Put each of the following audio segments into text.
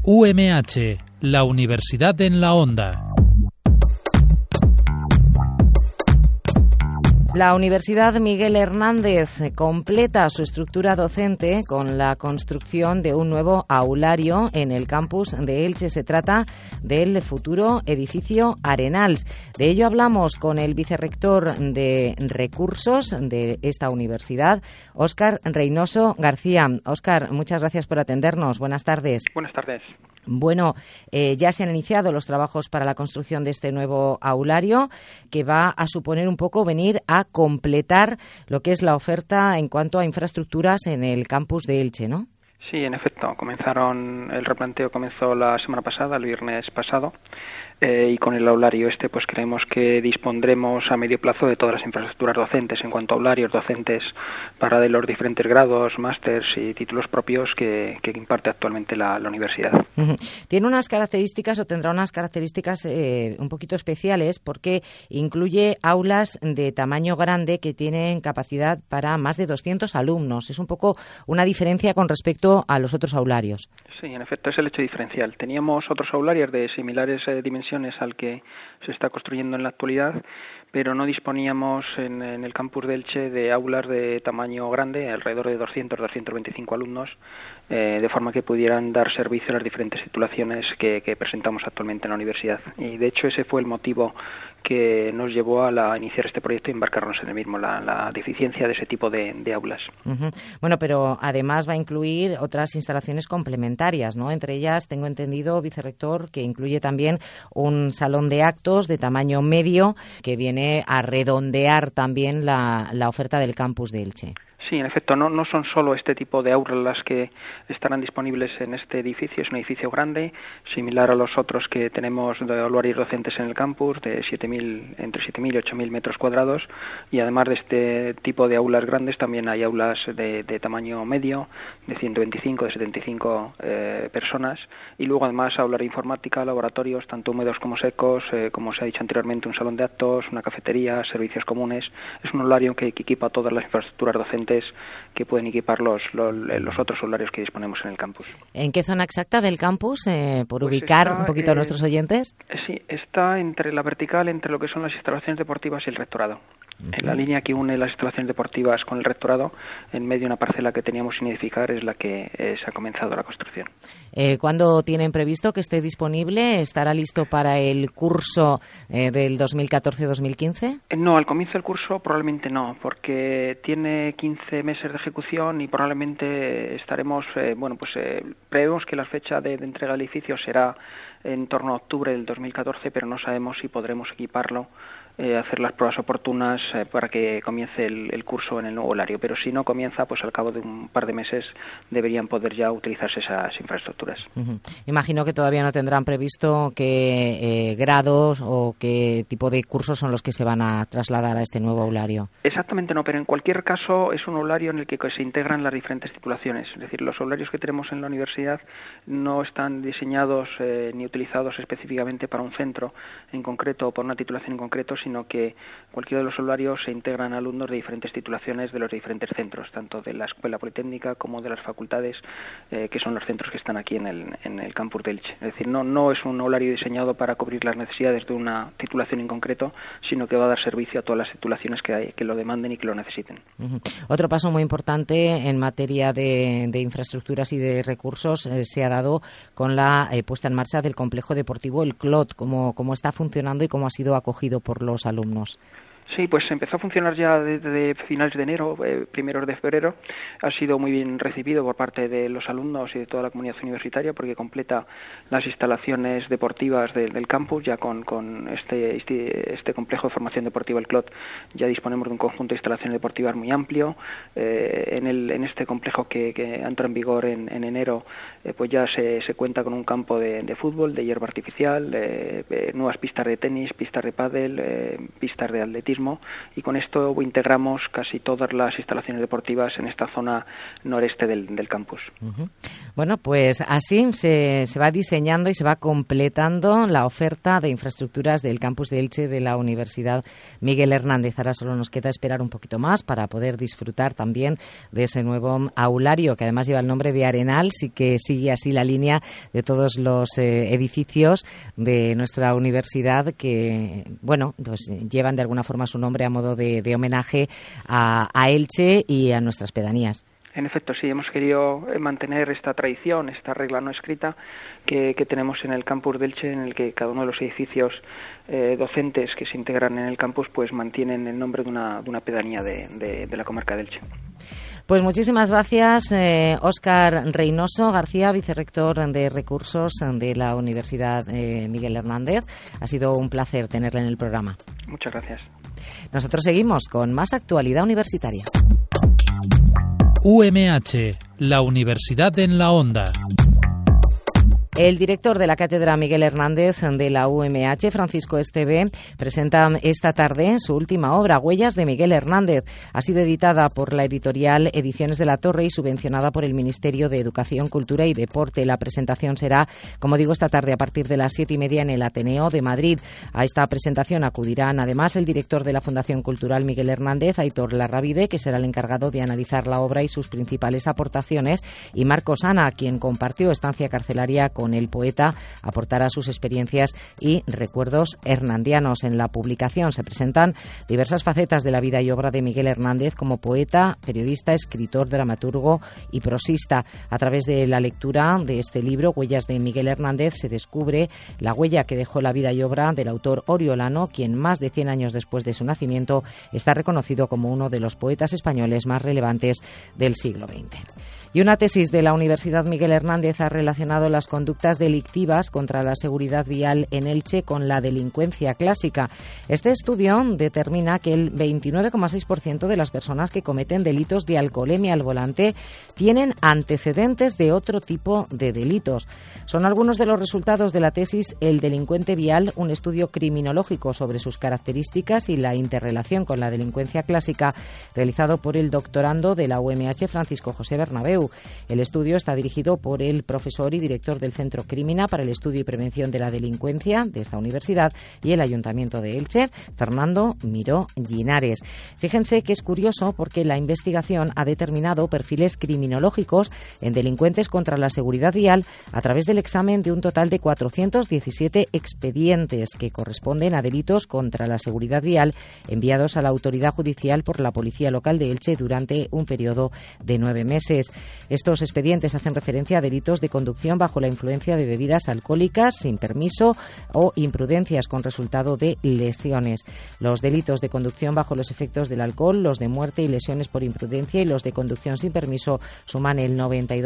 UMH, la Universidad en la Onda. La Universidad Miguel Hernández completa su estructura docente con la construcción de un nuevo aulario en el campus de Elche. Se trata del futuro edificio Arenals. De ello hablamos con el vicerrector de Recursos de esta universidad, Óscar Reynoso García. Óscar, muchas gracias por atendernos. Buenas tardes. Buenas tardes. Bueno, ya se han iniciado los trabajos para la construcción de este nuevo aulario, que va a suponer un poco venir a completar lo que es la oferta en cuanto a infraestructuras en el campus de Elche, ¿no? Sí, en efecto, el replanteo comenzó la semana pasada, el viernes pasado, y con el aulario pues creemos que dispondremos a medio plazo de todas las infraestructuras docentes en cuanto a aularios docentes para de los diferentes grados, másters y títulos propios que imparte actualmente la universidad. Uh-huh. Tiene unas características o tendrá unas características un poquito especiales porque incluye aulas de tamaño grande que tienen capacidad para más de 200 alumnos. Es un poco una diferencia con respecto a los otros aularios. Sí, en efecto, es el hecho diferencial. Teníamos otros aularios de similares dimensiones al que se está construyendo en la actualidad, pero no disponíamos en el campus de Elche de aulas de tamaño grande, alrededor de 200-225 alumnos, de forma que pudieran dar servicio a las diferentes titulaciones que presentamos actualmente en la universidad. Y de hecho ese fue el motivo que nos llevó a iniciar este proyecto y embarcarnos en el mismo, la deficiencia de ese tipo de aulas. Uh-huh. Bueno, pero además va a incluir otras instalaciones complementarias, ¿no? Entre ellas, tengo entendido, vicerrector, que incluye también un salón de actos de tamaño medio que viene a redondear también la oferta del campus de Elche. Sí, en efecto, no son solo este tipo de aulas las que estarán disponibles en este edificio. Es un edificio grande, similar a los otros que tenemos de aularios docentes en el campus, de entre 7.000 y 8.000 metros cuadrados, y además de este tipo de aulas grandes también hay aulas de tamaño medio, de 125, de 75 personas, y luego además aulas de informática, laboratorios, tanto húmedos como secos, como se ha dicho anteriormente, un salón de actos, una cafetería, servicios comunes. Es un aulario que equipa todas las infraestructuras docentes que pueden equipar los otros aularios que disponemos en el campus. ¿En qué zona exacta del campus, por pues ubicar un poquito a nuestros oyentes? Sí, está entre la vertical, entre lo que son las instalaciones deportivas y el rectorado. Okay. En la línea que une las instalaciones deportivas con el rectorado, en medio de una parcela que teníamos sin edificar, es la que se ha comenzado la construcción. ¿Cuándo tienen previsto que esté disponible? ¿Estará listo para el curso del 2014-2015? No, al comienzo del curso probablemente no, porque tiene 15 meses de ejecución y probablemente estaremos, prevemos que la fecha de entrega del edificio será en torno a octubre del 2014, pero no sabemos si podremos equiparlo, hacer las pruebas oportunas para que comience el curso en el nuevo horario, pero si no comienza, pues al cabo de un par de meses deberían poder ya utilizarse esas infraestructuras. Uh-huh. Imagino que todavía no tendrán previsto qué grados o qué tipo de cursos son los que se van a trasladar a este nuevo aulario. Exactamente no, pero en cualquier caso es un aulario en el que se integran las diferentes titulaciones, es decir, los aularios que tenemos en la universidad no están diseñados ni utilizados específicamente para un centro en concreto o por una titulación en concreto, sino que cualquiera de los aularios se integran alumnos de diferentes titulaciones de los diferentes centros, tanto de la Escuela Politécnica como de las facultades, que son los centros que están aquí en el campus de Elche. Es decir, no es un aulario diseñado para cubrir las necesidades de una titulación en concreto, sino que va a dar servicio a todas las titulaciones que lo demanden y que lo necesiten. Uh-huh. Otro paso muy importante en materia de infraestructuras y de recursos se ha dado con la puesta en marcha del complejo deportivo El Clot, cómo está funcionando y cómo ha sido acogido por los alumnos. Sí, pues empezó a funcionar ya desde finales de enero, primeros de febrero. Ha sido muy bien recibido por parte de los alumnos y de toda la comunidad universitaria porque completa las instalaciones deportivas del campus. Ya con este complejo de formación deportiva, el CLOT, ya disponemos de un conjunto de instalaciones deportivas muy amplio. En este complejo que entra en vigor en enero, pues ya se cuenta con un campo de fútbol, de hierba artificial, nuevas pistas de tenis, pistas de pádel, pistas de atletismo, turismo, y con esto integramos casi todas las instalaciones deportivas en esta zona noreste del campus. Uh-huh. Bueno, pues así se va diseñando y se va completando la oferta de infraestructuras del campus de Elche de la Universidad Miguel Hernández. Ahora solo nos queda esperar un poquito más para poder disfrutar también de ese nuevo aulario, que además lleva el nombre de Arenal, sí que sigue así la línea de todos los edificios de nuestra universidad que, bueno, pues llevan de alguna forma su nombre a modo de homenaje a Elche y a nuestras pedanías. En efecto, sí, hemos querido mantener esta tradición, esta regla no escrita que tenemos en el campus de Elche, en el que cada uno de los edificios docentes que se integran en el campus pues mantienen el nombre de una pedanía de la comarca de Elche. Pues muchísimas gracias, Óscar Reynoso García, vicerrector de Recursos de la Universidad Miguel Hernández. Ha sido un placer tenerle en el programa. Muchas gracias. Nosotros seguimos con más actualidad universitaria. UMH, la Universidad en la Onda. El director de la Cátedra Miguel Hernández de la UMH, Francisco Esteve, presenta esta tarde su última obra, Huellas de Miguel Hernández. Ha sido editada por la editorial Ediciones de la Torre y subvencionada por el Ministerio de Educación, Cultura y Deporte. La presentación será, como digo, esta tarde a partir de las 7:30 en el Ateneo de Madrid. A esta presentación acudirán además el director de la Fundación Cultural Miguel Hernández, Aitor Larravide, que será el encargado de analizar la obra y sus principales aportaciones, y Marcos Ana, quien compartió estancia carcelaria con el poeta, aportará sus experiencias y recuerdos hernandianos. En la publicación se presentan diversas facetas de la vida y obra de Miguel Hernández como poeta, periodista, escritor, dramaturgo y prosista. A través de la lectura de este libro, Huellas de Miguel Hernández, se descubre la huella que dejó la vida y obra del autor oriolano, quien más de 100 años después de su nacimiento está reconocido como uno de los poetas españoles más relevantes del siglo XX. Y una tesis de la Universidad Miguel Hernández ha relacionado las conductas delictivas contra la seguridad vial en Elche con la delincuencia clásica. Este estudio determina que el 29,6% de las personas que cometen delitos de alcoholemia al volante tienen antecedentes de otro tipo de delitos. Son algunos de los resultados de la tesis El delincuente vial, un estudio criminológico sobre sus características y la interrelación con la delincuencia clásica, realizado por el doctorando de la UMH Francisco José Bernabéu. El estudio está dirigido por el profesor y director del Centro Crímina para el Estudio y Prevención de la Delincuencia de esta universidad y el Ayuntamiento de Elche, Fernando Miró Llinares. Fíjense que es curioso porque la investigación ha determinado perfiles criminológicos en delincuentes contra la seguridad vial a través del examen de un total de 417 expedientes que corresponden a delitos contra la seguridad vial enviados a la autoridad judicial por la Policía Local de Elche durante un periodo de 9 meses. Estos expedientes hacen referencia a delitos de conducción bajo la influencia de bebidas alcohólicas, sin permiso o imprudencias con resultado de lesiones. Los delitos de conducción bajo los efectos del alcohol, los de muerte y lesiones por imprudencia y los de conducción sin permiso suman el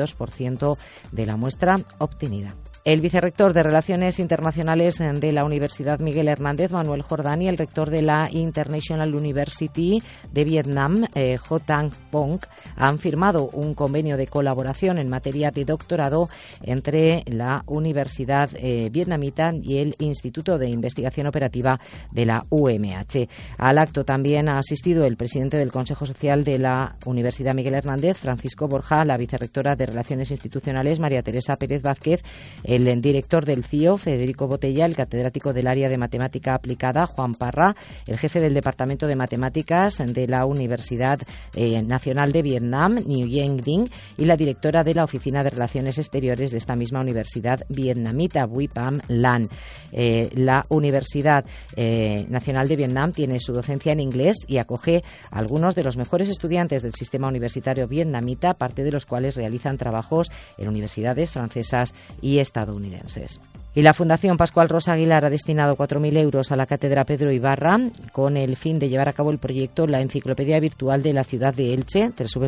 92% de la muestra obtenida. El vicerrector de Relaciones Internacionales de la Universidad Miguel Hernández, Manuel Jordán, y el rector de la International University de Vietnam, Ho Thanh Pong, han firmado un convenio de colaboración en materia de doctorado entre la Universidad vietnamita y el Instituto de Investigación Operativa de la UMH. Al acto también ha asistido el presidente del Consejo Social de la Universidad Miguel Hernández, Francisco Borja, la vicerrectora de Relaciones Institucionales, María Teresa Pérez Vázquez, el director del CIO, Federico Botella, el catedrático del área de Matemática Aplicada, Juan Parra, el jefe del Departamento de Matemáticas de la Universidad Nacional de Vietnam, Nguyen Dinh, y la directora de la Oficina de Relaciones Exteriores de esta misma universidad vietnamita, Bui Pham Lan. La Universidad Nacional de Vietnam tiene su docencia en inglés y acoge a algunos de los mejores estudiantes del sistema universitario vietnamita, parte de los cuales realizan trabajos en universidades francesas y estadounidenses. Y la Fundación Pascual Rosa Aguilar ha destinado 4.000 euros a la Cátedra Pedro Ibarra con el fin de llevar a cabo el proyecto La Enciclopedia Virtual de la Ciudad de Elche,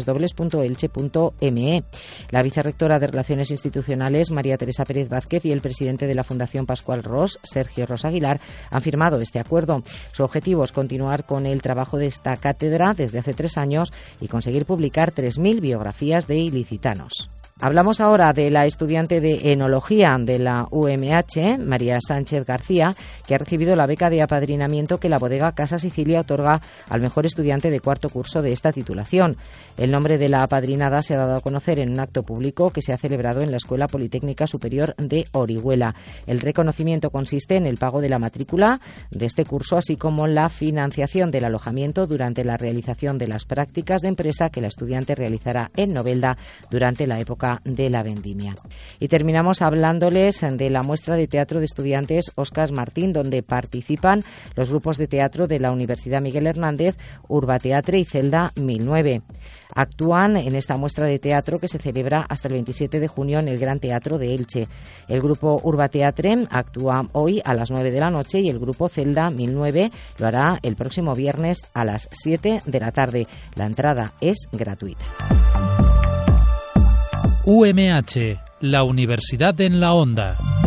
www.elche.me. La vicerrectora de Relaciones Institucionales, María Teresa Pérez Vázquez, y el presidente de la Fundación Pascual Ros, Sergio Rosa Aguilar, han firmado este acuerdo. Su objetivo es continuar con el trabajo de esta cátedra desde hace 3 años y conseguir publicar 3.000 biografías de ilicitanos. Hablamos ahora de la estudiante de Enología de la UMH, María Sánchez García, que ha recibido la beca de apadrinamiento que la bodega Casa Sicilia otorga al mejor estudiante de cuarto curso de esta titulación. El nombre de la apadrinada se ha dado a conocer en un acto público que se ha celebrado en la Escuela Politécnica Superior de Orihuela. El reconocimiento consiste en el pago de la matrícula de este curso, así como la financiación del alojamiento durante la realización de las prácticas de empresa que la estudiante realizará en Novelda durante la época de la vendimia. Y terminamos hablándoles de la muestra de teatro de estudiantes Óscar Martín, donde participan los grupos de teatro de la Universidad Miguel Hernández, Urbateatre y Celda 1009. Actúan en esta muestra de teatro que se celebra hasta el 27 de junio en el Gran Teatro de Elche. El grupo Urbateatre actúa hoy a las 9 de la noche y el grupo Celda 1009 lo hará el próximo viernes a las 7 de la tarde. La entrada es gratuita. UMH, la Universidad en la Onda.